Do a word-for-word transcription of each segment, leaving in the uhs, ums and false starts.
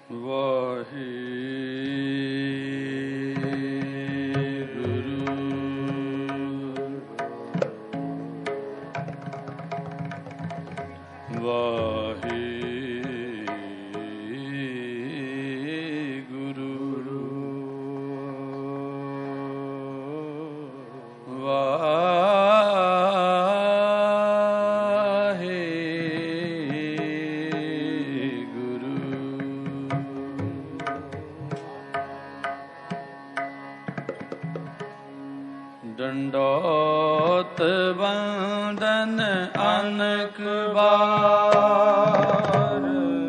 ਡੰਡੋਤ ਬੰਦਨ ਅਨਕ ਬਾਰ,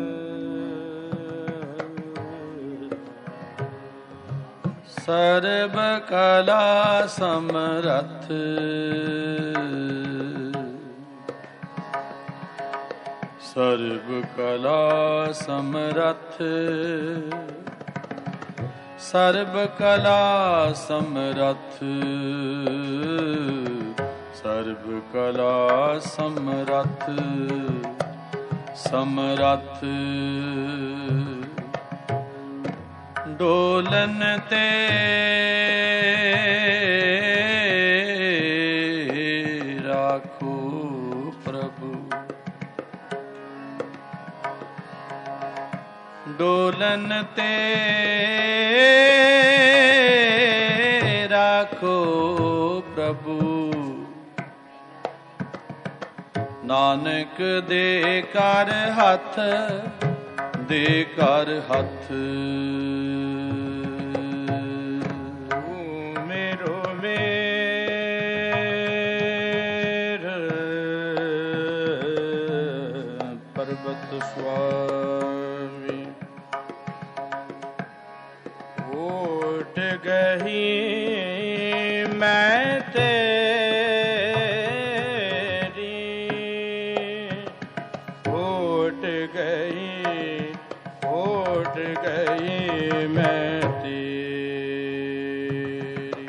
ਸਰਬ ਕਲਾ ਸਮਰੱਥ, ਸਰਬ ਕਲਾ ਸਮਰੱਥ, ਸਰਬ ਕਲਾ ਸਮਰੱਥ, ਸਰਬ ਕਲਾ ਸਮਰੱਥ, ਸਮਰੱਥ। ਡੋਲਨ ਤੇ ਰਾਖੋ ਪ੍ਰਭੂ, ਡੋਲਨ ਤੇ ਰਾਖੋ ਪ੍ਰਭੂ, ਨਾਨਕ ਦੇ ਕਰ ਹੱਥ, ਦੇ ਕਰ ਹੱਥ। ਮੇਰੋ ਮੇਰ ਪਰਬਤ ਸੁਆਮੀ, ਓਟ ਗਹੀ ਮੈਂ ਤੇਰੀ, ਓਟ ਗਈ, ਓਟ ਗਈ ਮੈਂ ਤੇਰੀ।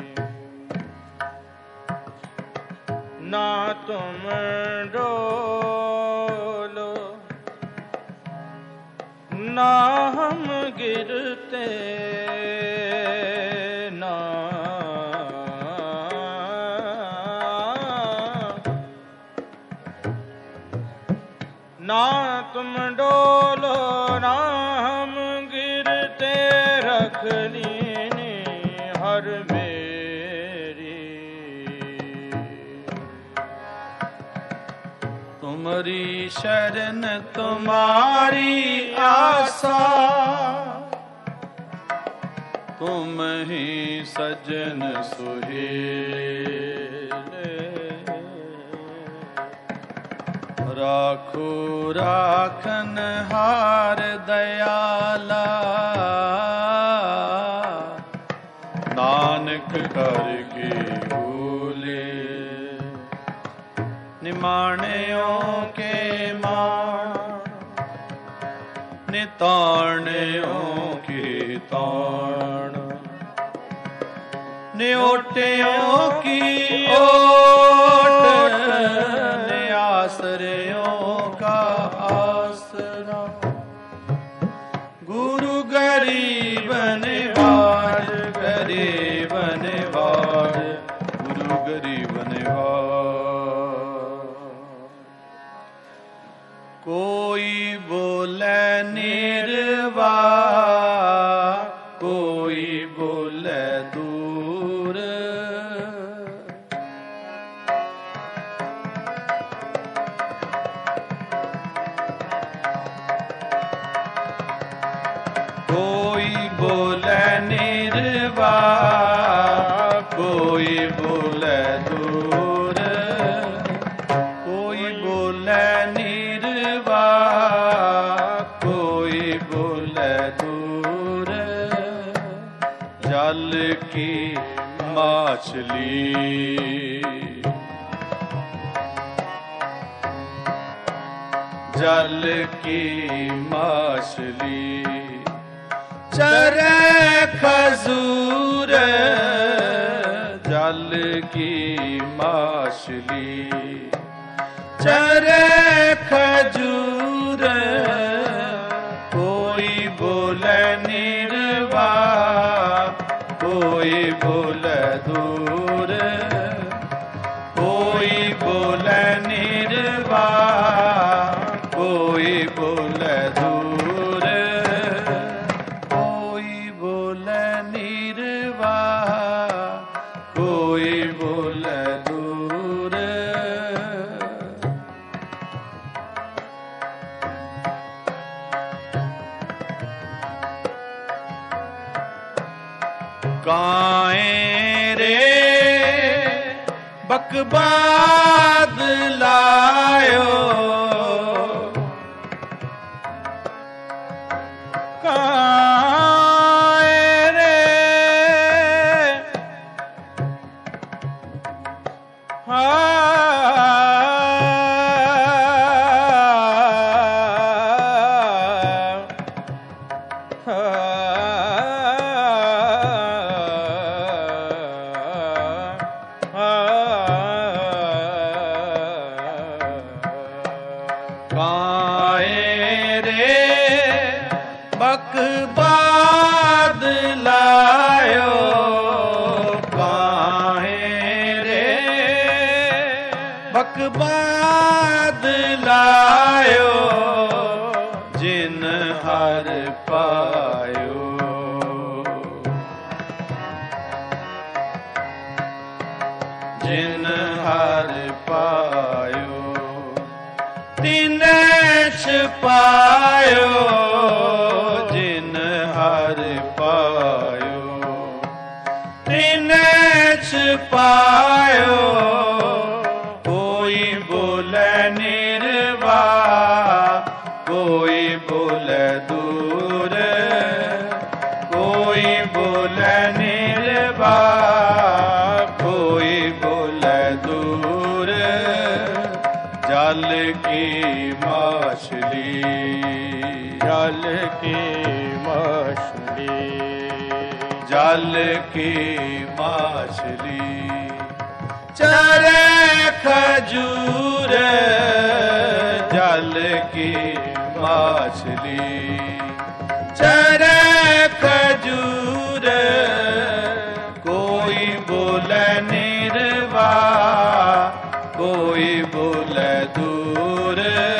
ਨਾ ਤੁਮ ਡੋਲੋ ਨਾ ਹਮ ਗਿਰਤੇ, ਨਾ ਨਾ ਤੁਮ ਡੋਲੋ ਨਾ ਹਮ ਗਿਰਤੇ, ਰਖ ਲੀਨੀ ਹਰ ਮੇਰੀ। ਤੁਮਰੀ ਸ਼ਰਨ ਤੁਮਾਰੀ ਆਸਾ, ਤੁਮ ਹੀ ਸਜਨ ਸੁਹੇਲੇ। ਰਾਖੋ ਰਾਖਨ ਹਾਰ ਦਇਆਲਾ, ਨਾਨਕ ਕਰ ਕੇ ਭੂਲੇ। ਨਿਮਾਣਿਓ ਕੇ ਮਾਣ, ਨਿਤਾਣਿਓ ਕੇ ਤਾਣ, ਨਿਓਟਿਓ ਕੀ ਓਟ, ਨਿਆਸਰਿਓ ਕਾ ਆਸਰਾ। ਗੁਰੂ ਗਰੀਬ ਨਿਵਾਜ, ਗਰੀਬ ਨਿਵਾਜ, ਗੁਰੂ ਗਰੀਬ ਨਿਵਾਜ। ਕੋਈ ਬੋਲੇ ਨਿਰਵਾਹ, ਕੋਈ ਬੋਲੇ ਦੂਰ, ਕੋਈ ਬੋਲੇ ਨਿਰਵਾਹ, ਕੋਈ ਬੋਲੇ ਦੂਰ, ਕੋਈ ਬੋਲੇ ਨਿਰਵਾਹ, ਕੋਈ ਬੋਲੇ ਦੂਰ। ਜਲ ਕੀ ਮਾਛਲੀ, जल की माछली चरे खजूर, जल की माछली चरे खजूर। को कोई बोले निर्वाह, कोई बोले दूर, कोई बोले निर्वाह, कोई बोले दूर, कोई बोले निर्वाह, कोई बोले दूर। काएं रे बकबाद लायो, काएं रे हाँ काएं रे बकबाद लायो, काएं रे बकबाद लायो, जिन हर पायो, जिन हर पायो, दिनेश पायो, जिन हर पायो, दिनेश पायो, कोई बोले निर्वाह, कोई बोले दूर, कोई बोले निर्वाह, कोई बोले दूर। जल की मछली, जल की मछली, जल की मछली, चरे खजूर, जल की मछली, चरे खजूर, कोई बोले निर्वाह, कोई बोले दूर,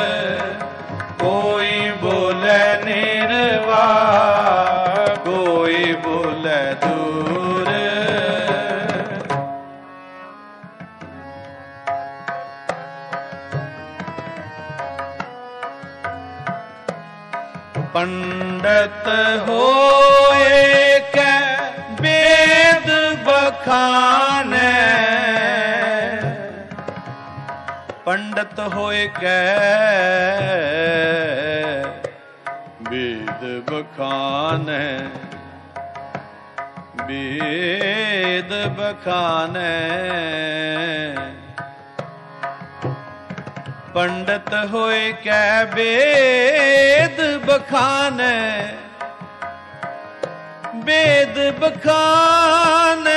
कोई बोले निर्वाह, कोई बोले दूर। पंडित होए के वेद बखाने, पंडित होए के वेद बखाने, वेद बखाने, पंडित होए के वेद बखाने, वेद बखाने,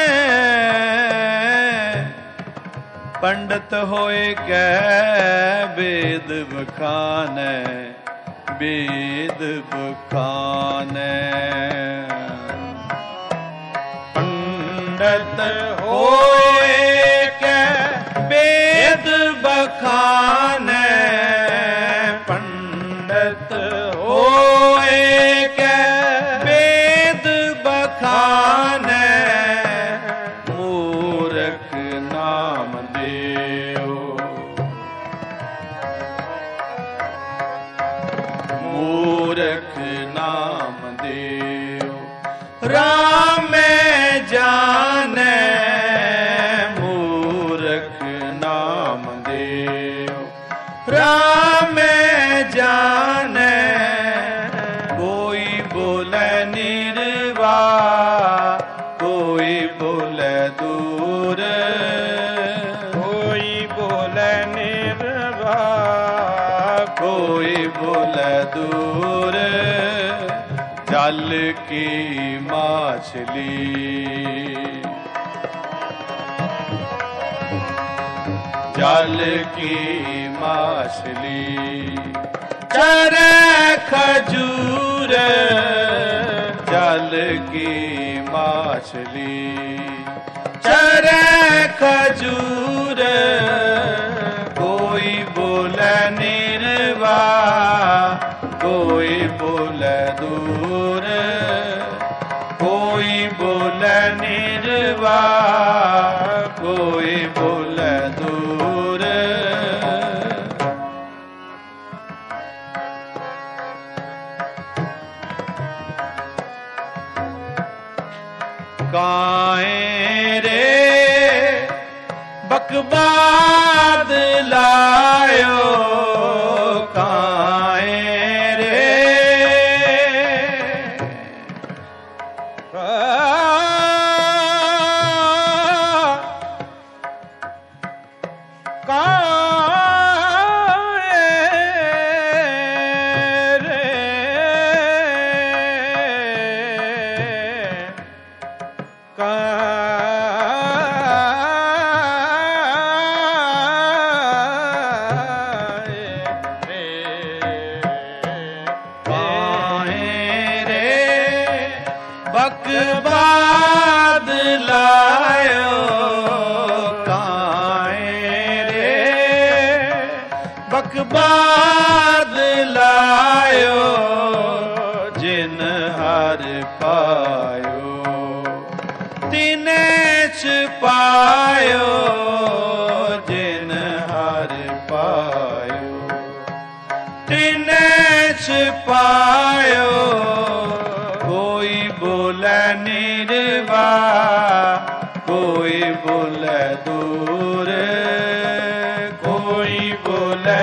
पंडित होए के वेद बखाने, वेद बखाने, पंडित होए के वेद बखाने, पंडित होए के वेद बखाने, मूर्ख नाम देओ, मूर्ख नाम देओ, राम जाने, मूर्ख नाम देओ, राम जाने, कोई बोले निर्वाह, कोई बोले दूर, कोई बोले निर्वाह, कोई बोले दूर। जल की मछली, जल की मछली, चरे खजूर, जल की माछली। चरे खजूर कोई बोले निर्वाह, कोई बोले दूर, कोई बोले निर्वाह, कोई बोले दूर। काएं रे बकबाद लायो, काएं रे बकबाद लायो, काएं रे बकबाद लायो, जिन हर पायो तिने छुपायो, जिन हर पायो तिने छुपायो। कोई बोले निर्वाह, कोई बोले दूर, कोई बोले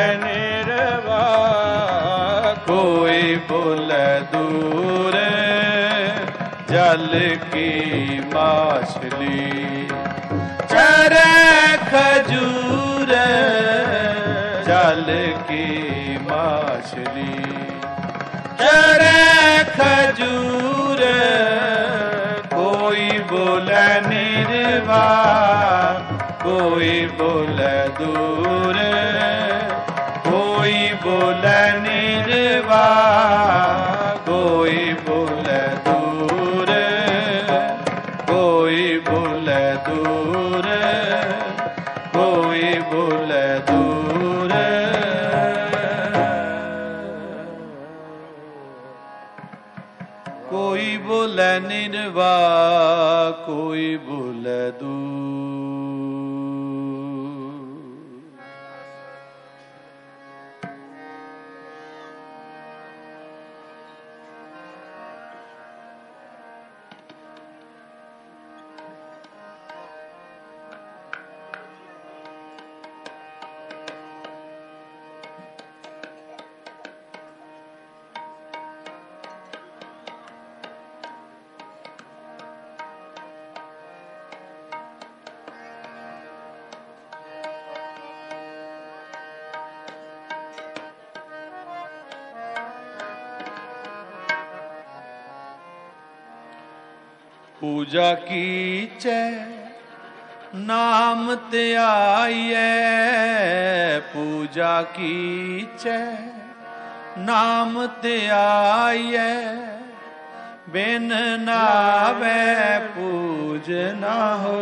निर्वाह, कोई बोले दूर। जल की माछली चरे खजूर, जल की माछली चरे खजूर। कोई बोले निर्वाह, कोई बोले दूर, कोई बोले निर्वाह, कोई बोले दूर, कोई बोले दूर, कोई बोले दूर। कोई बोले निर्वाह, कोई बोले दूर। पूजा कीचे नाम ते आइए, पूजा कीचे नाम ते आइए। बिन नावे पूज ना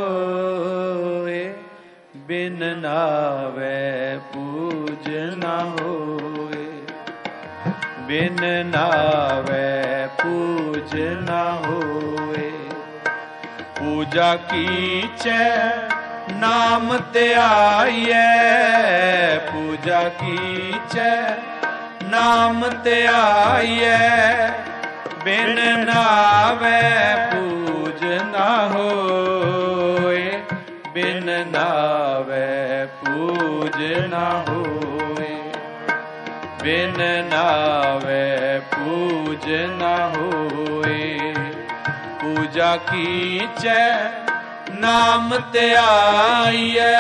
होए, बिन नावे पूज ना होए, बिन नावे पूज ना होए। पूजा कीचे नाम ते आइए, पूजा कीचे नाम ते आइए। बिन नावे पूज ना होए, बिन नावे पूज ना होए, बिन नावे पूज ना होए। पूजा कीचे नाम ते आइए।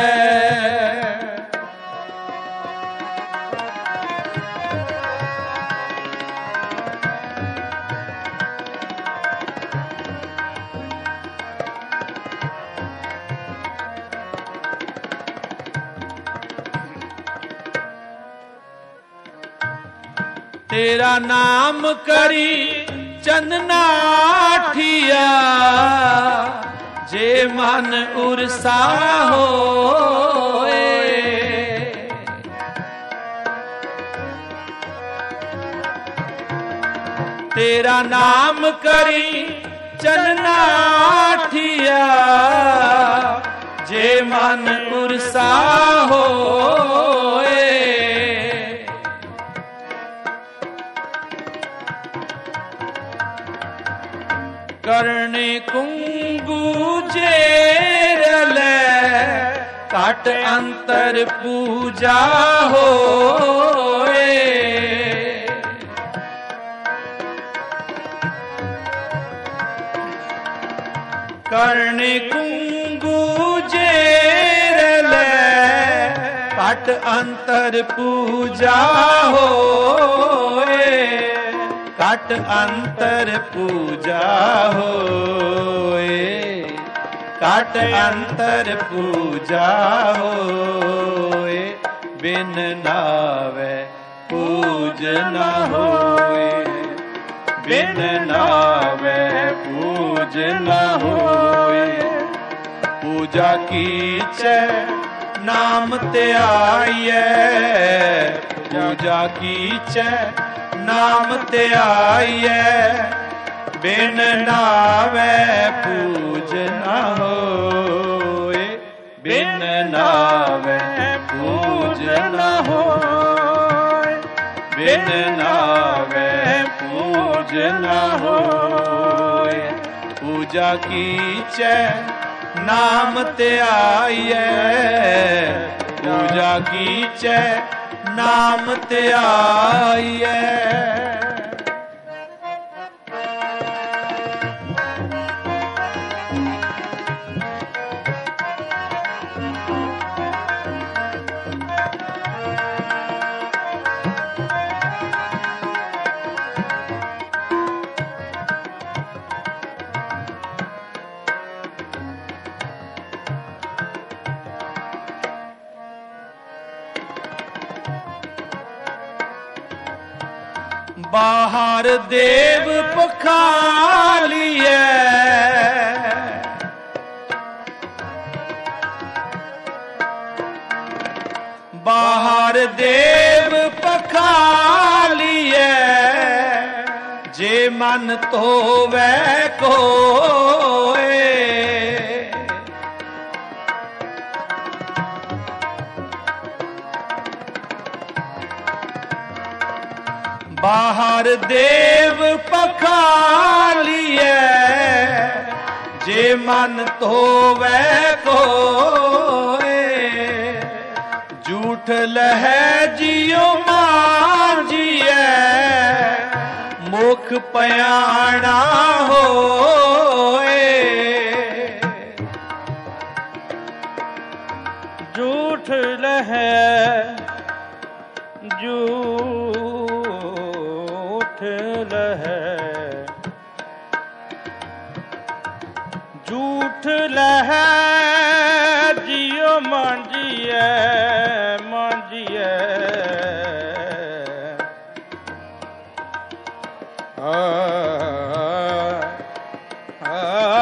तेरा नाम करी चंदना मन उरसा होए। तेरा नाम करी चलना ठिया, जे मन उरसा होए। करने कुंगू जेरले, काट अंतर पूजा होए। करने कुंगू जेरले, काट अंतर पूजा होए। काट अंतर पूजा होए। काट अंतर पूजा होए। बिन नावे पूज न होए। बिन नावे पूज न होए। पूजा कीचै नाम त्याइए। पूजा कीचै नाम त्याइए। बिन नावे पूज न होए। बिन नावे पूज न होए। बिन नावे पूज न होए। पूजा कीचै नाम त्याइए। पूजा कीचै नाम त्याइए। बाहर देव पखालिए। बाहर देव पखालिए। जे मन तोवै कोए। बाहर देव पखालिए। जे मन तोवै कोए। झूठ लहै जियो मांजिए। मुख पयाणा होए। झूठ लहै झूठ लहै। झूठ लहै जियो मांजिए। मांजिए आ, आ,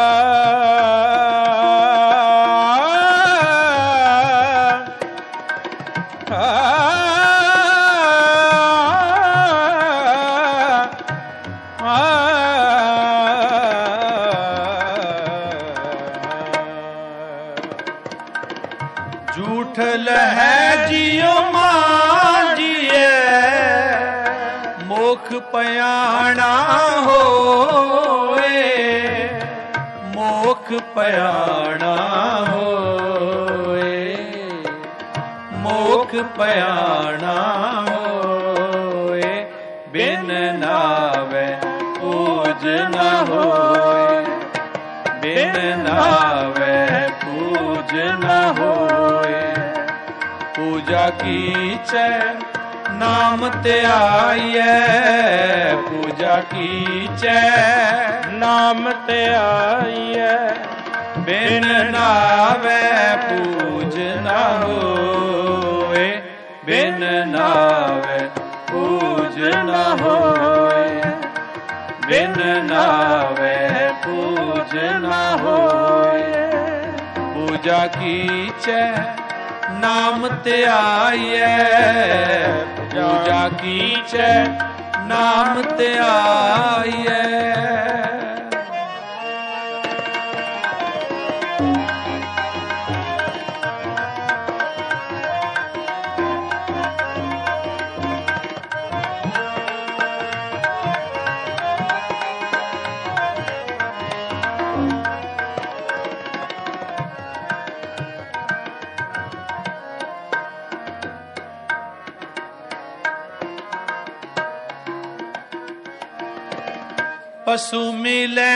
आ, झूठ लहै जियो मांजिए। मुख पयाणा होए। मुख पयाणा होए। मुख पयाणा होए। बिन नावे पूज न होए। बिन नावे पूज न होए। पूजा कीचै नाम त्याइए। पूजा कीचै नाम त्याइए। बिन नावे पूज न होए। बिन नावे पूज न होए। बिन नावे पूज न होए। पूजा कीचै नाम त्याइए, पूजा कीचै नाम त्याइए। पशु मिले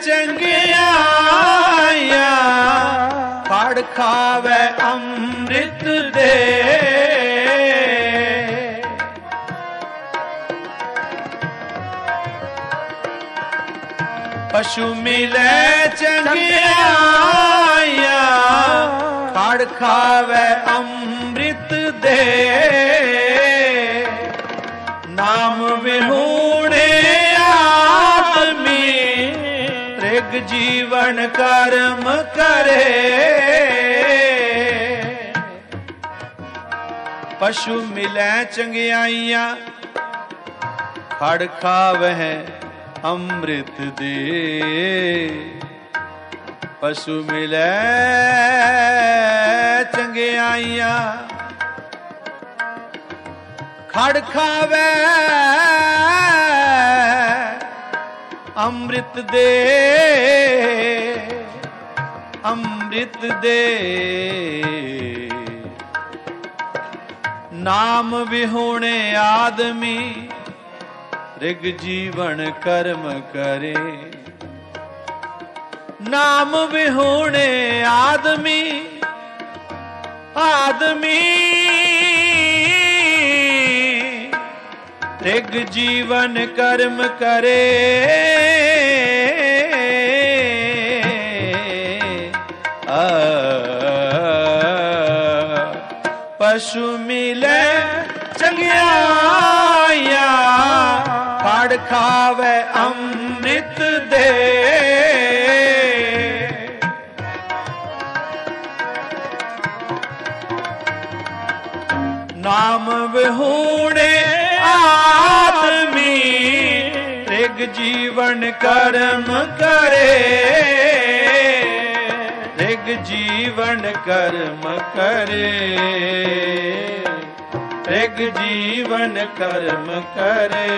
चंगियाया, फड़ खावे अमृत दे। पशु मिले चंगियाया, फड़ खावे अमृत दे। नाम विहूणे त्रिग जीवन कर्म करे। पशु मिलै चंगियाइयां, खड़ खावह अमृत दे। पशु मिलै चंगियाइयां, खड़ खावै अमृत दे। अमृत दे नाम विहूणे आदमी, रिग जीवन कर्म करे। नाम विहूणे आदमी, आदमी रिग जीवन कर्म करे। आ, पशु मिले चंगियाया, फड़ खावे अमृत दे। नाम विहूणे आदमी, त्रिग जीवन कर्म करे। त्रिग जीवन कर्म करे। त्रिग जीवन कर्म करे।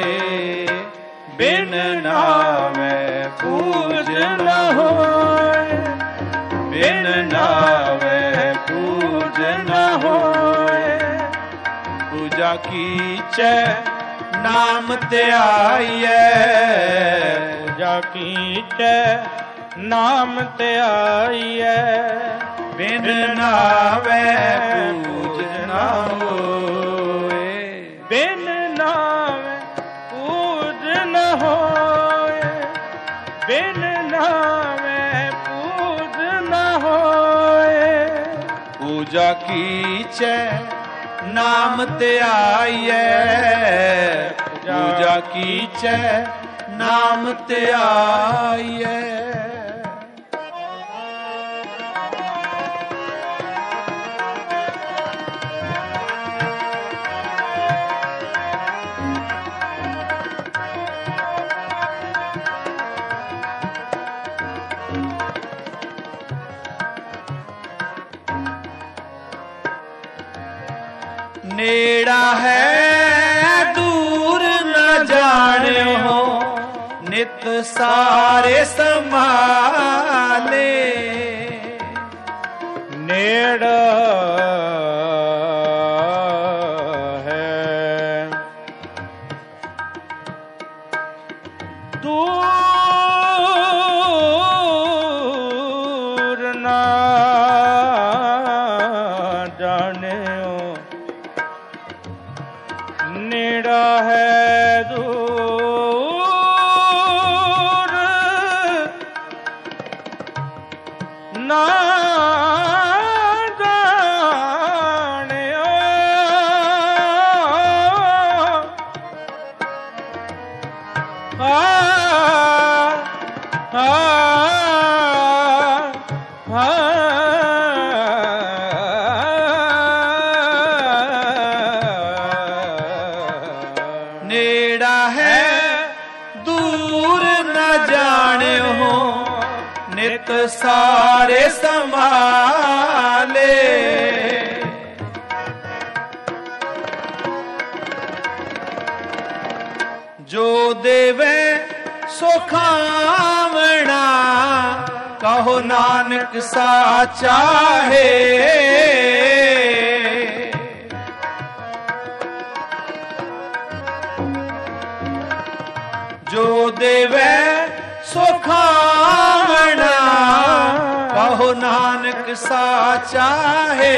बिन नावे पूज न होए, बिन नावे पूज न होए। पूजा कीचै नाम त्याइए, पूजा कीचै नाम त्याइए। बिन नावे पूज न होए, बिन नावे पूज न होए। बिन नावे पूज न होए। पूजा कीचै नाम त्याइए, पूजा कीचै नाम त्याइए। नेड़ा है दूर न जानियो, नित सारे संभाले। नेड़ा है दूर न जानियो, नेड़ा है दूर ना जानियो। आ, आ, आ, आ नित सारे संभाले। जो देवे सो खावना, कहो नानक साचा है। जो देवे सो खावना, कहो नानक साचा है।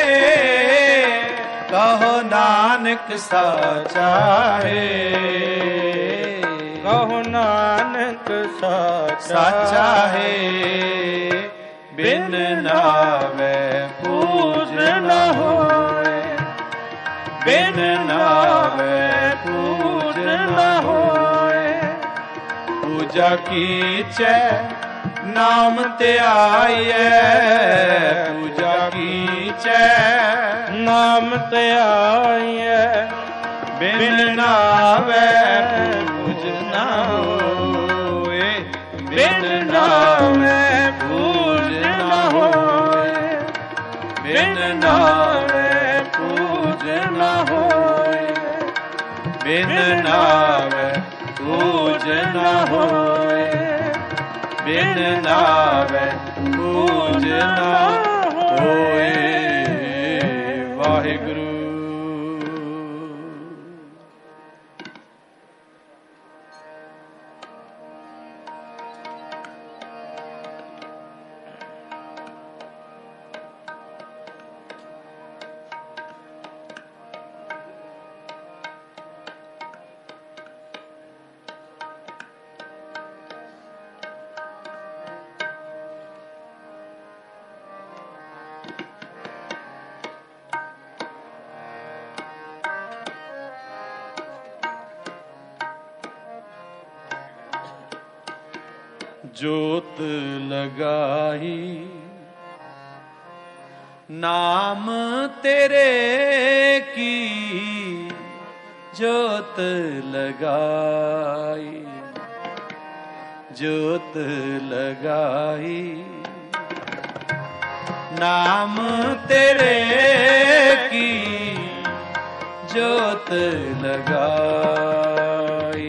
कहो नानक साचा है। कहो नानक साचा है। बिन नावे पूज न होए, बिन नावे पूज न होए। पूजा कीचै नाम त्याये, पूजा कीचै नाम त्याये। बिन नावे पूज न होए, बिन नावे पूज न होए। बिन नावे पूज न होए, बिन नावे पूज न होए। बिन नावे पूज न होए। वाहिगुरु। जोत लगाई नाम तेरे की, जोत लगाई, जोत लगाई नाम तेरे की, जोत लगाई।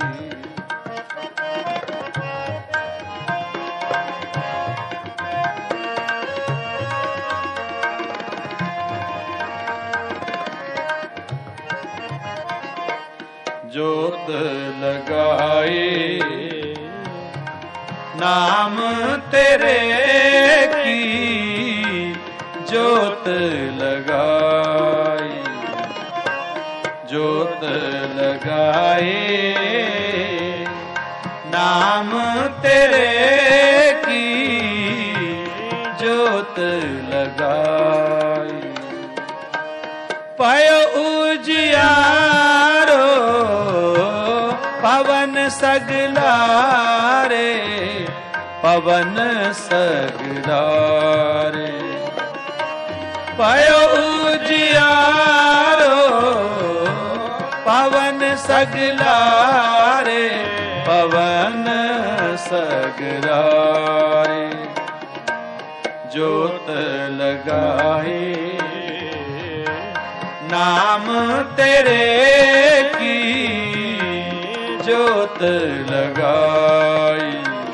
जोत लगाई नाम तेरे की, जोत लगाई, जोत लगाई नाम तेरे की, जोत लगाई। पय उजियारो पवन सगलारे, पवन सगलारे। पय उजियारो पवन सगलारे, पवन सगलारे। जोत लगाई नाम तेरे की, जोत लगाई,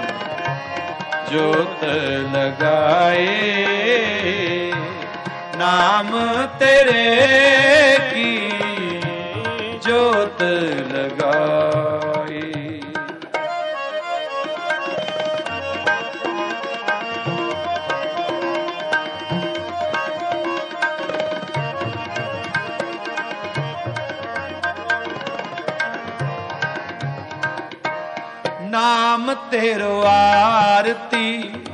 जोत लगाई नाम तेरे की, जोत लगाई। नाम तेरो आरती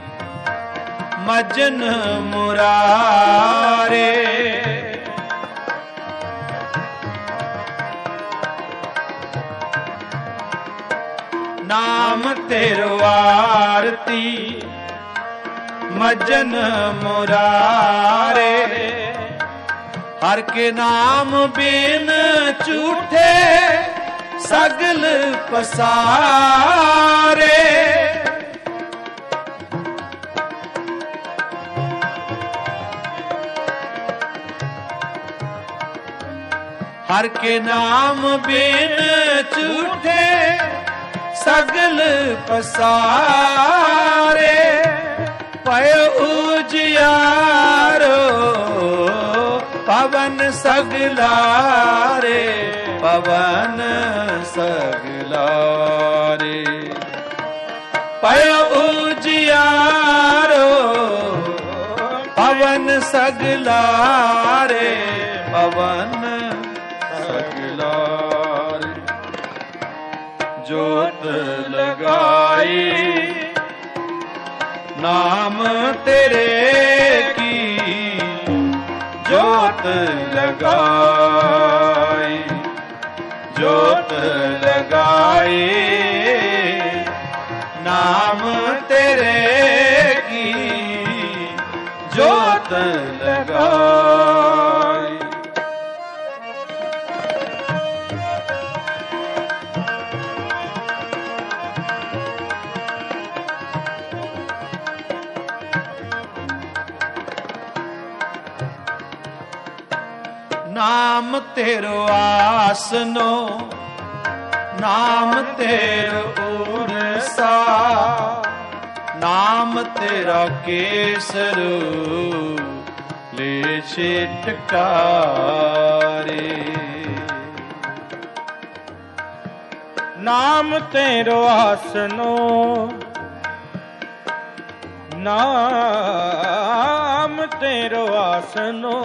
मजन मुरारे, नाम तेरो आरती मजन मुरारे। हर के नाम बिन झूठे सगल पसारे, ਹਰ ਕੇ ਨਾਮ ਬਿਨ ਝੂਠੇ ਸਗਲ ਪਸਾਰੇ ਪਇ ਉਜਿਆਰੋ ਪਵਨ ਸਗਲਾਰੇ ਪਵਨ ਸਗਲਾਰੇ ਪਇ ਉਜਿਆਰੋ ਪਵਨ ਸਗਲਾਰੇ ਪਵਨ ਸਗਲਾਰੇ ਜੋਤ ਲਗਾਈ ਨਾਮ ਤੇਰੇ ਕੀ ਜੋਤ ਲਗਾਈ ਜੋਤ ਲਗਾਈ ਨਾਮ ਤੇਰੇ ਕੀ ਜੋਤ ਲਗਾਈ। ਨਾਮ ਤੇਰੋ ਆਸਨੋ ਨਾਮ ਤੇਰੋ ਉਰਸਾ ਨਾਮ ਤੇਰਾ ਕੇਸਰੂ ਲੈ ਛਿਟਕਾਰੇ ਨਾਮ ਤੇਰੋ ਆਸਨੋ ਨਾਮ ਤੇਰੋ ਆਸਨੋ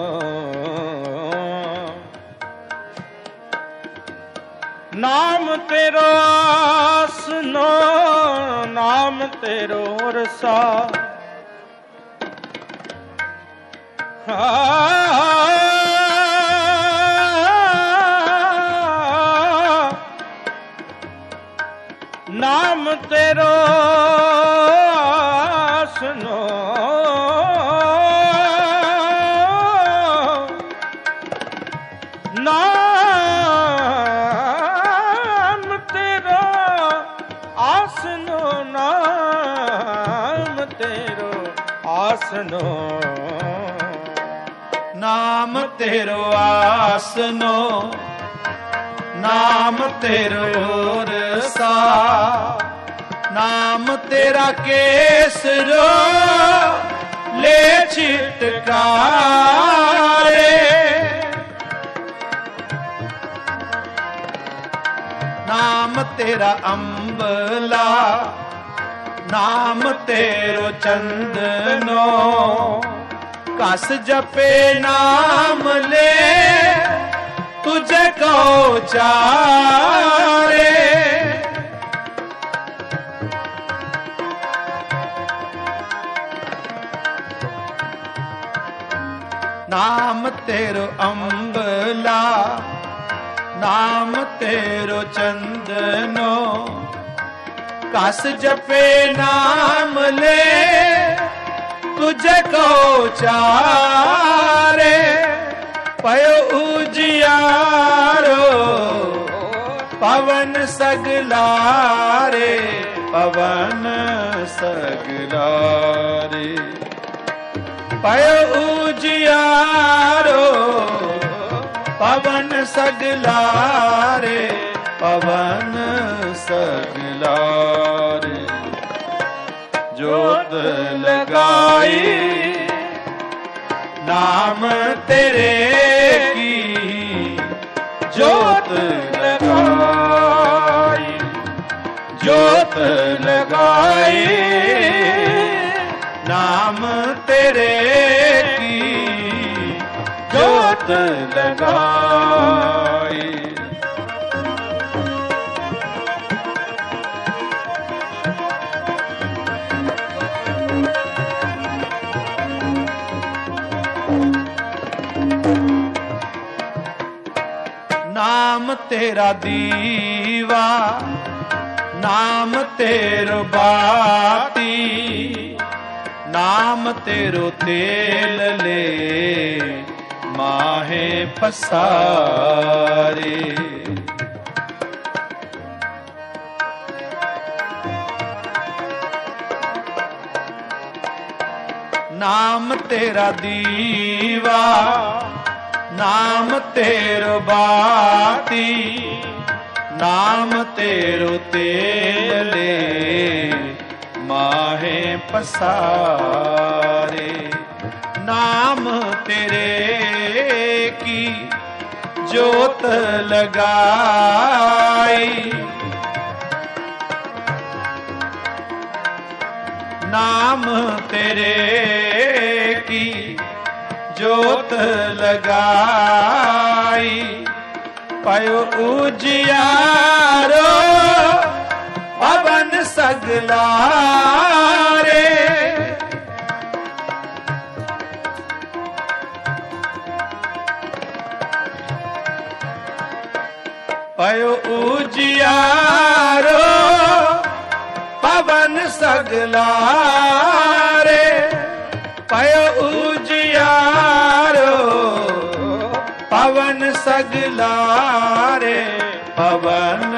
ਨਾਮ ਤੇਰੋ ਆਸਨੋ ਨਾਮ ਤੇਰੋ ਰਸਾ ਨਾਮ ਤੇਰੋ ਆਸਨੋ ਨਾਮ ਤੇਰੋ ਆਸਨੋ ਨਾਮ ਤੇਰੋ ਰਸਾ ਨਾਮ ਤੇਰਾ ਕੇਸਰੋ ਲੈ ਛਿਟਕਾਰੇ ਨਾਮ ਤੇਰਾ ਅੰਬਲਾ ਨਾਮ ਤੇਰੋ ਚੰਦਨੋ ਕਸ ਜਪੇ ਨਾਮ ਲੈ ਤੁਝੇ ਕੋ ਚਾਰੇ ਨਾਮ ਤੇਰੋ ਅੰਬਲਾ ਨਾਮ ਤੇਰੋ ਚੰਦਨੋ ਕਸ ਜਪੇ ਨਾਮ ਲੈ ਤੁਝੇ ਕੋ ਚਾਰੇ ਪਇ ਉਜਿਆਰੋ ਪਵਨ ਸਗਲਾਰੇ ਪਵਨ ਸਗਲਾਰੇ ਪਇ ਉਜਿਆਰੋ ਪਵਨ ਸਗਲਾਰੇ ਪਵਨ ਸਗਲਾਰੇ ਜੋਤ ਲਗਾਈ ਨਾਮ ਤੇਰੇ ਕੀ ਜੋਤ ਲਗਾਈ ਜੋਤ ਲਗਾਈ ਨਾਮ ਤੇਰੇ ਕੀ ਜੋਤ ਲਗਾਈ। ਨਾਮ ਤੇਰਾ ਦੀਵਾ ਨਾਮ ਤੇਰੋ ਬਾਤੀ ਨਾਮ ਤੇਰੋ ਤੇਲ ਲੈ ਮਾਹੇ ਪਸਾਰੇ ਨਾਮ ਤੇਰਾ ਦੀਵਾ ਨਾਮ ਤੇਰੋ ਬਾਤੀ, ਨਾਮ ਤੇਰੋ ਤੇਲੇ ਮਾਹੇ ਪਸਾਰੇ। ਨਾਮ ਤੇਰੇ ਕੀ ਜੋਤ ਲਗਾਈ, ਨਾਮ ਤੇਰੇ ਕੀ ਜੋਤ ਲਗਾਈ। ਪਇਓ ਉਜਿਆਰੋ ਪਵਨ ਸਗਲਾਰੇ, ਪਇਓ ਉਜਿਆਰੋ ਪਵਨ ਸਗਲਾਰੇ, ਪਇਓ ਉਜਿਆਰੋ ਪਵਨ ਸਗਲਾਰੇ, ਪਵਨ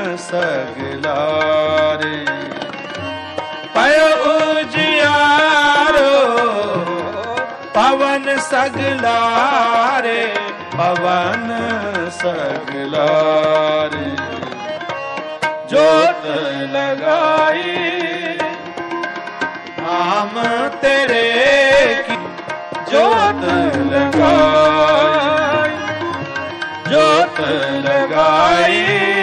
ਸਗਲਾਰੇ। ਪਇਓ ਉਜਿਆਰੋ ਪਵਨ ਸਗਲਾਰੇ, ਪਵਨ ਸਗਲਾਰੇ। ਜੋਤ ਲਗਾਈ ਨਾਮ ਤੇਰੇ ਕੀ ਜੋਤ ਲਗਾਈ, ਜੋਤ ਲਗਾਈ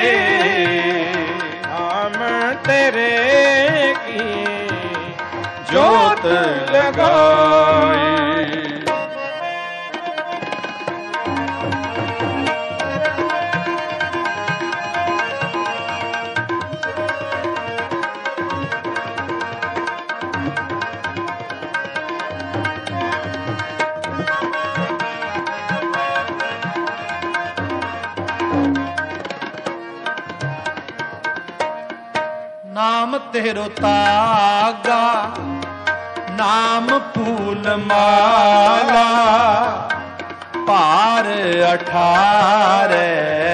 ਨਾਮ ਤੇਰੇ ਕੀ ਜੋਤ ਲਗਾਈ। ਨਾਮ ਤੇਰੋ ਤਾਗਾ, ਨਾਮ ਫੂਲ ਮਾਲਾ, ਭਾਰ ਅਠਾਰੇ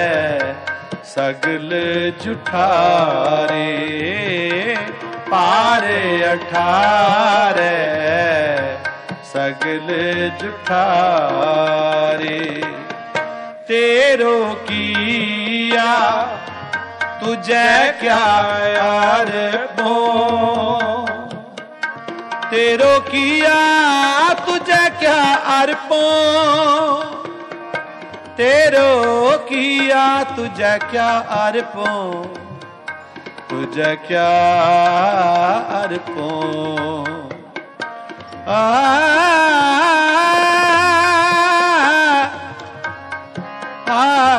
ਸਗਲ ਜੁਠਾਰੇ, ਭਾਰ ਅਠਾਰੇ ਸਗਲ ਜੁਠਾਰੇ। ਤੇਰੋ ਕੀਆ तुझे क्या अर्पो, तेरो किया तुझे क्या अर्पो, तेरो किया तुझे क्या अर्पो, तुझे क्या अर्पो। आ आ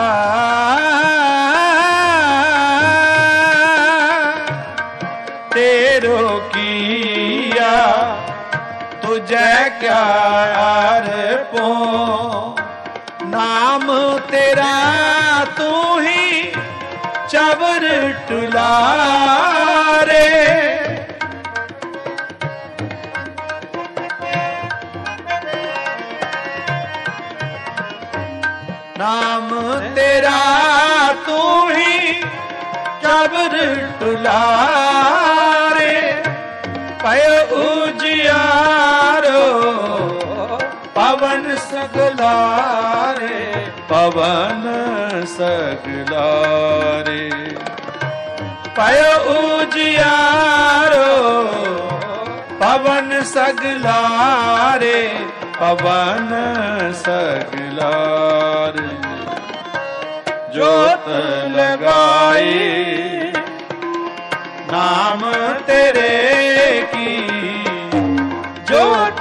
तेरो किया तुझे क्या अर्पो, नाम तेरा तू ही चवर टुलारे। नाम तेरा तू ही चवर टुलारे, पयो उजियारो पवन सगलारे, पवन सगलारे। पयो उजियारो पवन सगलारे, पवन सगलारे। जोत लगाई नाम तेरे की, जोत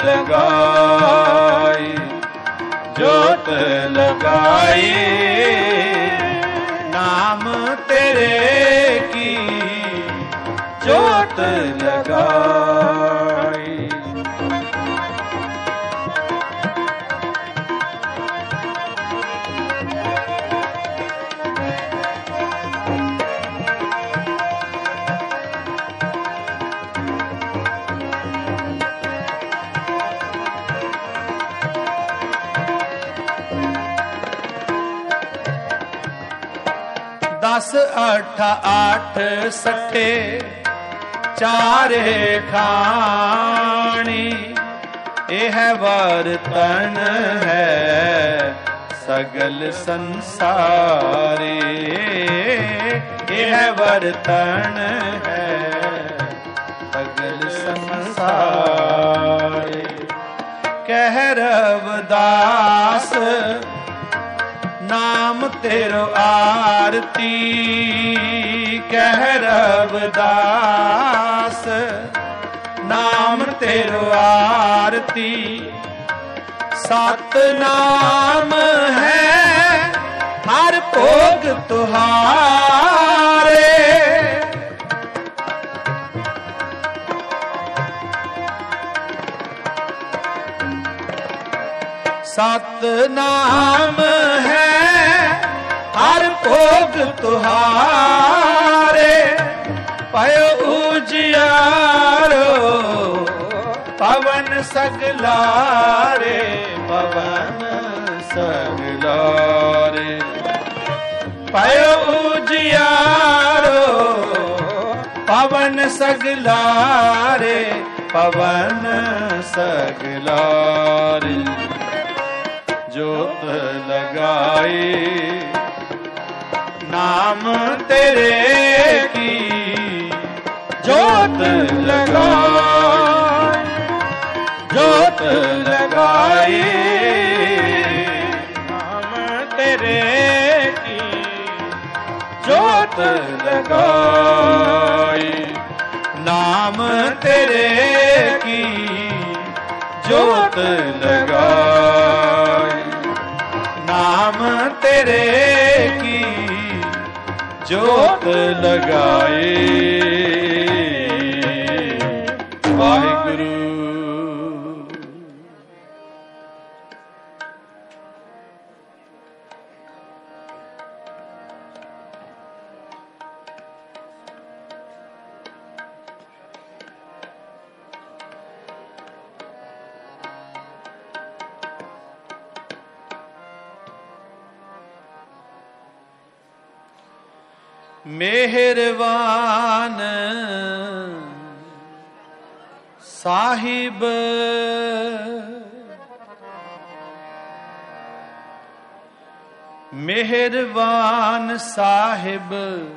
लगाई, जोत लगाई नाम तेरे की, जोत लगाई। दस अठ आठ सठे चारे खानी, यह वर्तन है सगल संसारे, यह वर्तन है सगल संसारे। कह रविदास नाम तेरो आरती, कह रविदास नाम तेरो आरती। सत नाम है हर भोग तुहारे, सत नाम है हर भोग तुहारे। पयो उजियारो पवन सगलारे, पवन सगलारे। पयो उजियारो पवन सगलारे, पवन सगलारे। जोत लगाए नाम तेरे की, जोत लगाए, जोत लगाए नाम तेरे की, जोत लगाए नाम तेरे की, जोत लगाए नाम तेरे की, जोत लगाए। वाहिगुरु। मेहरबान साहिब मेहरबान साहिब,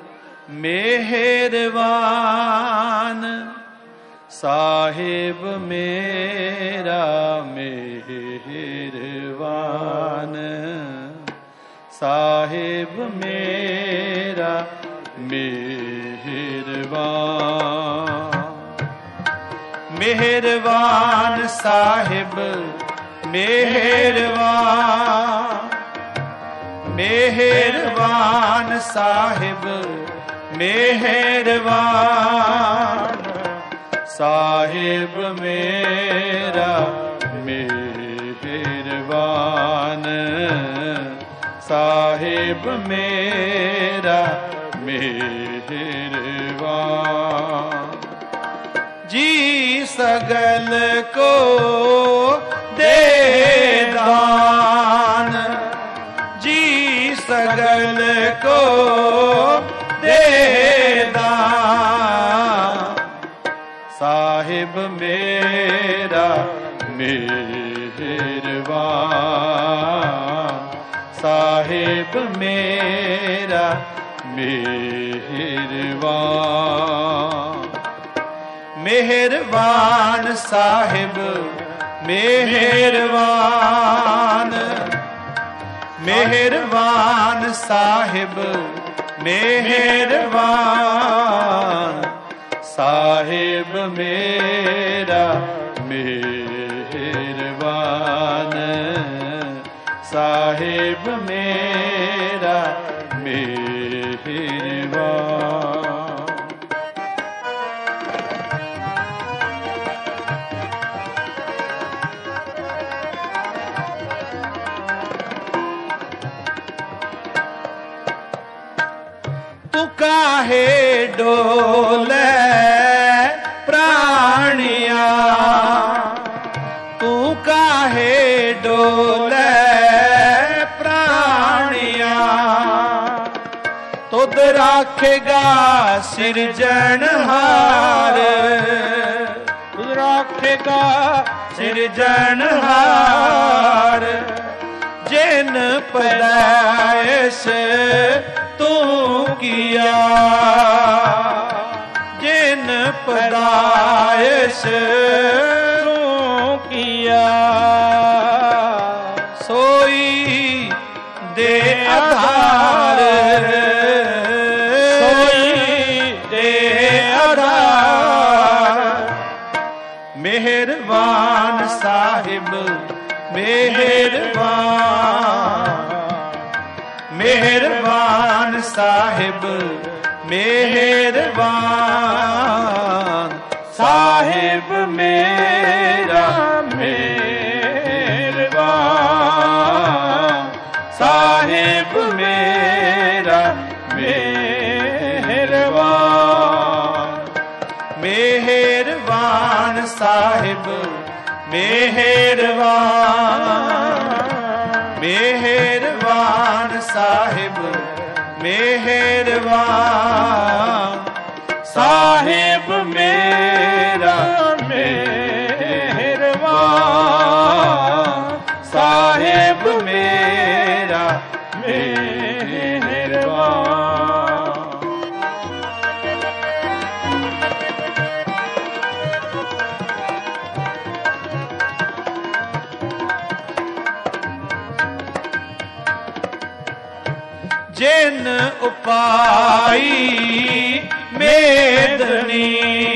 मेहरबान साहिब मेरा मेहरबान साहिब मेरा मेहरबान। मेहरबान साहिब मेहरबान, मेहरबान साहिब मेहरबान साहिब मेरा मेहरबान साहिब मेरा मेहरबान। जी सगल को दे दान, जी सगल को दे दान साहिब मेरा मेहरबान साहिब मेरा मेहरबान। मेहरबान साहिब मेहरबान, मेहरबान साहिब मेहरबान साहिब मेरा मेहरबान साहिब मेरा मेहरबान। तू काहे डोले प्राणिया, तू काहे डोले प्राणिया, तुद राखेगा सिरजनहार, तुद राखे ਕਹੇਗਾ ਸਿਰਜਣਹਾਰ ਜਿਨ ਪੈਦਾਇਸ਼ ਤੂੰ ਕੀਆ ਜਿਨ ਪੈਦਾਇਸ਼ ਤੂੰ ਕੀਆ ਸੋਈ ਦੇ ਆਧਾਰ ਸੋਈ ਦੇ ਆਧਾਰ ਮਿਹਰਬਾਨ ਸਾਹਿਬ ਮਿਹਰਬਾਨ ਮਿਹਰਬਾਨ ਸਾਹਿਬ ਮਿਹਰਬਾਨ ਸਾਹਿਬ ਮੇਰਾ ਮਿਹਰਬਾਨ ਸਾਹਿਬ ਮੇਰਾ ਮਿਹਰਬਾਨ ਮਿਹਰਬਾਨ ਸਾਹਿਬ ਮਿਹਰਬਾਨ ਮਿਹਰਬਾਨ ਸਾਹਿਬ ਮਿਹਰਬਾਨ ਸਾਹਿਬ ਮੇਰਾ ਮਿਹਰਬਾਨ ਸਾਹਿਬ ਮੇਰਾ ਮਿਹਰਬਾਨ ਜਿਨ ਉਪਾਈ ਮੇਦਨੀ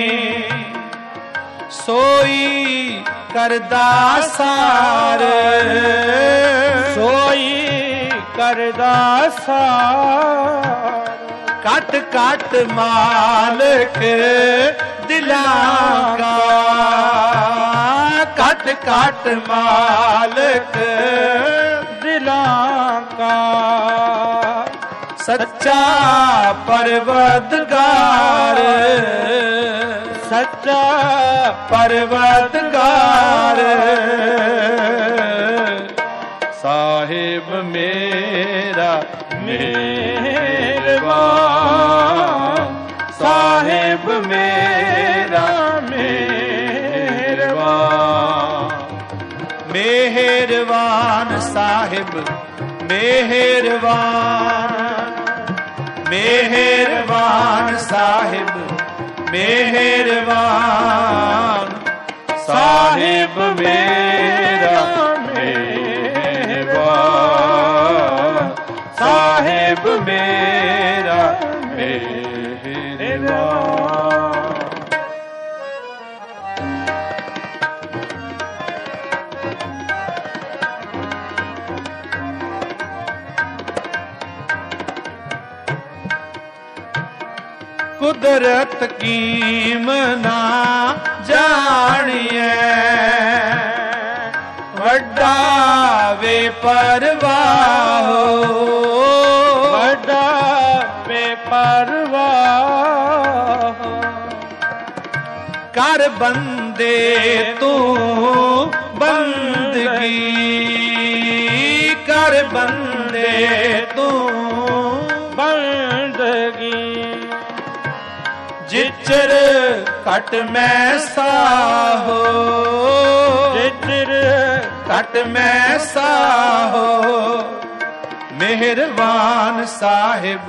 ਸੋਈ ਕਰਦਾ ਸਾਰ ਸੋਈ ਕਰਦਾ ਸਾਰ ਕਟ ਕਟ ਮਾਲਕ ਦਿਲਾਂ ਕਾ ਕਟ ਕਟ ਮਾਲਕ ਦਿਲਾਂ ਕਾ ਸੱਚਾ ਪਰਵਰਦਗਾਰ ਸੱਚਾ ਪਰਵਰਦਗਾਰ ਸਾਹਿਬ ਮੇਰਾ ਮਿਹਰਬਾਨ ਸਾਹਿਬ ਮੇਰਾ ਮਿਹਰਬਾਨ ਮਿਹਰਬਾਨ ਸਾਹਿਬ ਮਿਹਰਬਾਨ ਮਿਹਰਬਾਨ ਸਾਹਿਬ ਮਿਹਰਬਾਨ ਸਾਹਿਬ ਮੇਰਾ ਮਿਹਰਬਾਨ ਸਾਹਿਬ ਮੇਰਾ ਮਿਹਰਬਾਨ ਕੁਦਰਤ ਕੀਮਨਾ ਜਾਣੀਐ ਵੱਡਾ ਵੇ ਪਰਵਾਹੋ ਵੱਡਾ ਵੇ ਪਰਵਾਹ ਕਰ ਬੰਦੇ ਤੂੰ ਬੰਦਗੀ ਕਰ ਬੰਦੇ ਤੂੰ ਬੰਦਗੀ ਜਿਚਰ ਘਟ ਮੈਂ ਸਾਹੋ ਜਿਚਰ ਘਟ ਮੈਂ ਸਾਹੋ ਮਿਹਰਬਾਨ ਸਾਹਿਬ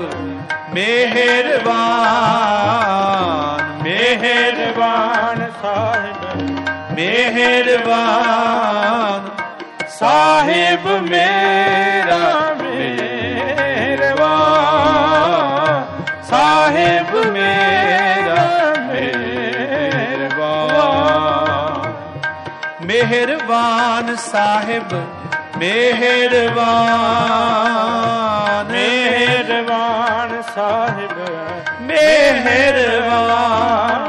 ਮਿਹਰਬਾਨ ਮਿਹਰਬਾਨ ਸਾਹਿਬ ਮਿਹਰਬਾਨ ਸਾਹਿਬ ਮੇਰਾ ਮਿਹਰਬਾਨ ਸਾਹਿਬ ਮੇਰਾ ਮਿਹਰਬਾਨ ਮਿਹਰਬਾਨ ਸਾਹਿਬ ਮਿਹਰਬਾਨ ਮਿਹਰਬਾਨ ਸਾਹਿਬ ਮਿਹਰਬਾਨ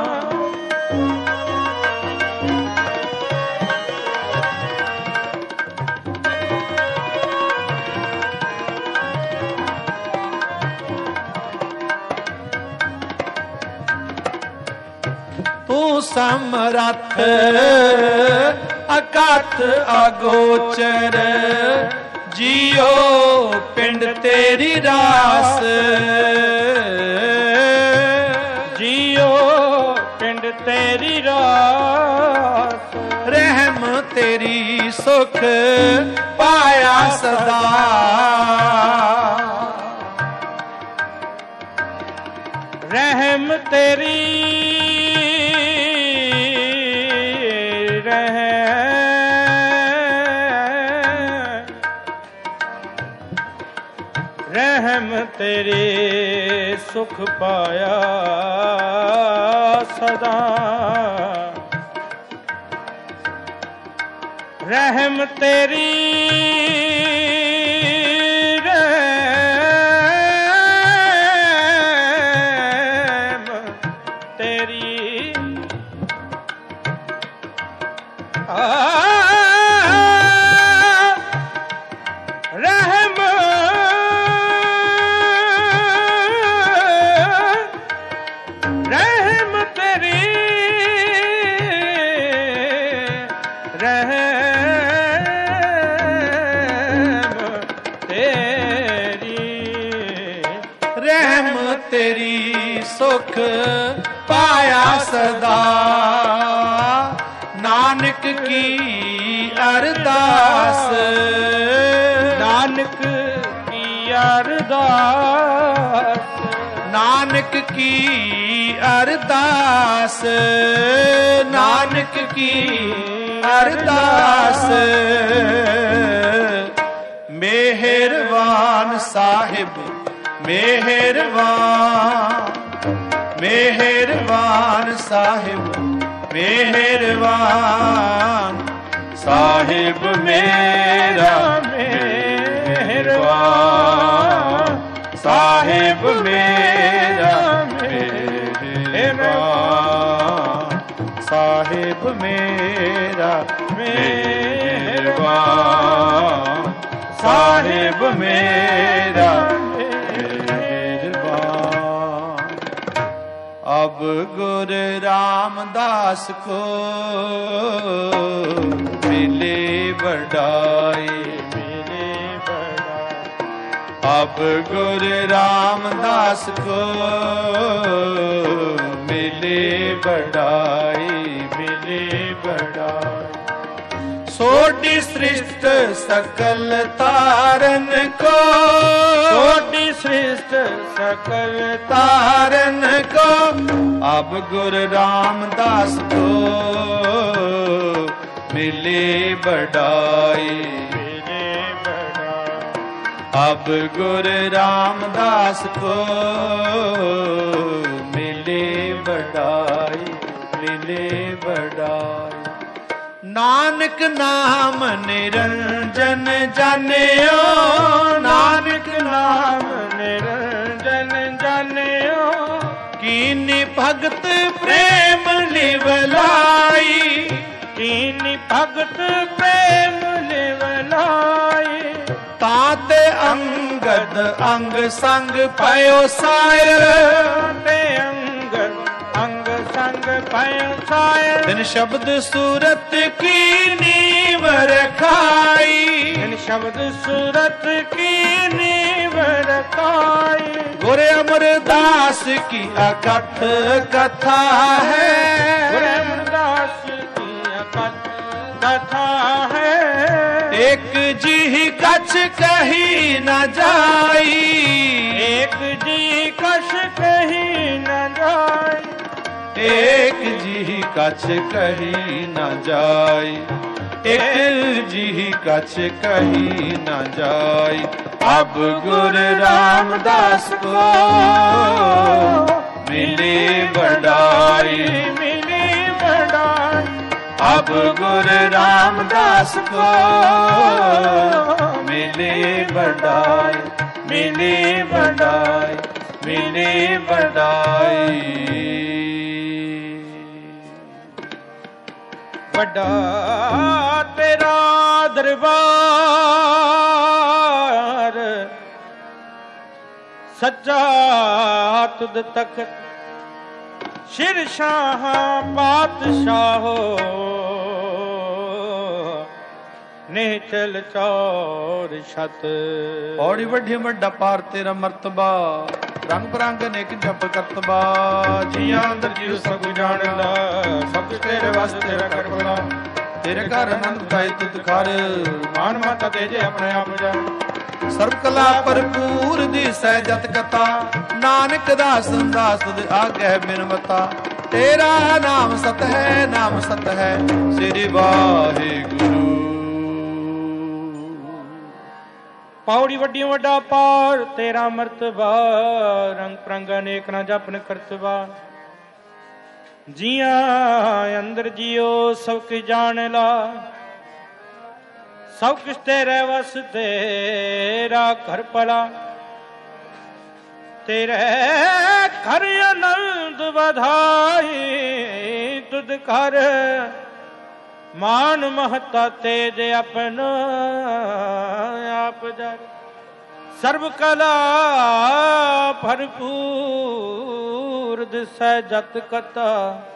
ਤੂੰ ਸਮਰੱਥ ਅਕਥ ਅਗੋਚਰ ਜੀਓ ਪਿੰਡ ਤੇਰੀ ਰਾਸ ਜੀਓ ਪਿੰਡ ਤੇਰੀ ਰਾਸ ਰਹਿਮ ਤੇਰੀ ਸੁਖ ਪਾਇਆ ਸਦਾ। ਰਹਿਮ ਤੇਰੀ ਰਹਿਮ ਰਹਿਮ ਤੇਰੇ ਸੁਖ ਪਾਇਆ ਸਦਾ। ਰਹਿਮ ਤੇਰੀ ਰਹਿਮ ਤੇਰੀ ਆ ਰਹਿਮ ਰਹਿਮ ਤੇਰੀ ਰਹਿਮ ਤੇਰੀ ਸੁਖ ਪਾਇਆ ਸਦਾ। ਨਾਨਕ ਕੀ ਅਰਦਾਸ ਨਾਨਕ ਕੀ ਅਰਦਾਸ ਨਾਨਕ ਕੀ ਅਰਦਾਸ ਨਾਨਕ ਕੀ ਅਰਦਾਸ। ਮਿਹਰਬਾਨ ਸਾਹਿਬ ਮਿਹਰਬਾਨ ਮਿਹਰਬਾਨ ਸਾਹਿਬ ਮਿਹਰਬਾਨ ਸਾਹਿਬ ਮੇਰਾ ਮਿਹਰਬਾਨ ਸਾਹਿਬ ਮੇਰਾ ਮਿਹਰਬਾਨ ਸਾਹਿਬ ਮੇਰਾ ਮਿਹਰਬਾਨ ਸਾਹਿਬ ਮੇਰਾ ਮਿਹਰਬਾਨ। अब गुर रामदास को मिले बढ़ाए ਮਿਲੇ ਬੜਾ। अब गुर रामदास को मिले बढ़ाए ਮਿਲੇ ਬੜਾ। सोडी सृष्ट सकल तारन को सोडी सृष्ट सकल तारन को अब गुरु रामदास को मिले बढ़ाई मिले बड़ा। अब गुरु रामदास को मिले बढ़ाई मिले बढ़ाई। नानक नाम निरंजन जानियो नानक नाम निरंजन जानियो कीनी भगत प्रेम निवलाई कीनी भगत प्रेम निवलाई। ताते अंगद अंग संग पयो सायर ते अंगद अंग संग पयो सायर। दिन शब्द सूरत की नीव रखाई इन शब्द सूरत की नीव रखाई। गुरु अमरदास की अकथ कथा है गुरु अमरदास की अकथ कथा है। एक जी कछ कही न जाई एक जी कछ कही न जाई। एक जी कछ कही न जाई एक जी कछ कही न जाई। अब गुरु रामदास को मिले बढ़ाई मिली बढ़ाई। अब गुरु रामदास को मिले बढ़ाई मिले बढ़ाई मिले बढ़ाई। बड़ा तेरा दरबार सच्चा तुद तखत शिर शाह पातशाहो निचल चौर छत। ਔੜੀ ਵੱਡੀ ਵੱਡਾ ਪਾਰ ਤੇਰਾ ਮਰਤਬਾ ਰੰਗ ਬਰੰਗ ਨੇਕ ਜਪ ਕਰਤਬਾ। ਜੀਆਂ ਅੰਦਰ ਜੀਵ ਸਭ ਜਾਣਦਾ ਸਭ ਤੇਰੇ ਵਾਸਤੇ ਤੇਰਾ ਕਰਬਲਾ। ਤੇਰੇ ਘਰ ਆਨੰਦ ਪਾਏ ਤੁਧ ਖਰ ਮਾਨ ਮਤ ਤੇਜੇ ਆਪਣੇ ਆਪ ਜਾ ਸਰਬ ਕਲਾ ਭਰਪੂਰ ਦੀ ਸਹਿਜਤ ਕਥਾ ਨਾਨਕ ਦਾਸ ਦਾਸ ਤੁਧ ਆਗੈ ਬਿਨਵਤਾ ਤੇਰਾ ਨਾਮ ਸਤ ਹੈ ਨਾਮ ਸਤ ਹੈ ਸ੍ਰੀ ਵਾਹਿਗੁਰੂ। ਪੌੜੀ ਵੱਡੀ ਵੱਡਾ ਪਾਰ ਤੇਰਾ ਮਰਤਬਾ ਰੰਗ ਪ੍ਰੰਗ ਅਨੇਕ ਨਾ ਜਪਨ ਕਰਤਬਾ ਜੀਆਂ ਅੰਦਰ ਜਿਉ ਸਭ ਕੀ ਜਾਣ ਲਾ ਸਭ ਕਿਸ ਤੇਰੇ ਵਸ ਤੇਰਾ ਘਰ ਪਲਾ ਤੇਰੇ ਘਰ ਆਨੰਦ ਵਧਾਈ ਤੁਧ ਘਰ ਮਾਨ ਮਹਤਾ ਤੇਜ ਆਪਣਾ ਆਪ ਜਰ ਸਰਬ ਕਲਾ ਭਰਪੂਰ ਦਿਸੈ ਜਤ ਕਤਾ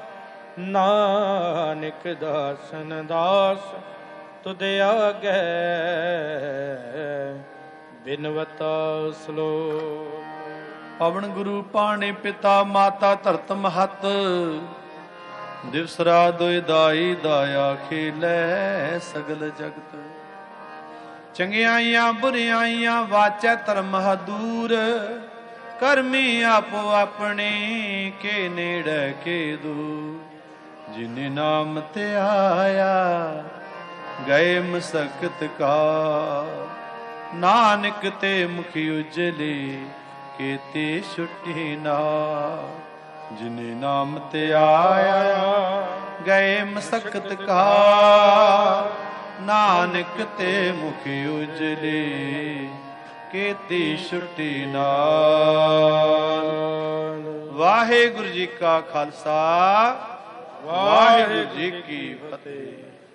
ਨਾਨਕ ਦਾਸਨ ਦਾਸ ਤੁਧ ਆਗੈ ਬਿਨਵਤਾ ਸਲੋਕ। ਪਵਨ ਗੁਰੂ ਪਾਣੀ ਪਿਤਾ ਮਾਤਾ ਧਰਤ ਮਹਤ ਦਿਵਸ ਰਾਤ ਦੋਇ ਦਾਈ ਦਾਇਆ ਖੇਲੇ ਸਗਲ ਜਗਤ ਚੰਗਿਆਈਆਂ ਬੁਰਿਆਈਆਂ ਵਾਚੈ ਧਰਮ ਹਦੂਰ ਕਰਮੀ ਆਪੋ ਆਪਣੇ ਕੇ ਨੇੜੇ ਕੇ ਦੂਰ ਜਿਨੇ ਨਾਮ ਤੇ ਆਇਆ ਗਏ ਮਸਕਤ ਕਾ ਨਾਨਕ ਤੇ ਮੁਖੀ ਉਜਲੇ ਕੀਤੀ ਛੁੱਟੀ ਨਾ ਜਿਨੇ ਨਾਮ ਤੇ ਆਇਆ ਗਏ ਮਸਕਤ ਕਾ ਨਾਨਕ ਤੇ ਮੁਖੀ ਉਜਲੇ ਕੀਤੀ ਛੁੱਟੀ ਨਾਲ। ਵਾਹਿਗੁਰੂ ਜੀ ਕਾ ਖਾਲਸਾ ਵਾਹਿਗੁਰੂ ਜੀ ਕੀ ਫਤਿਹ।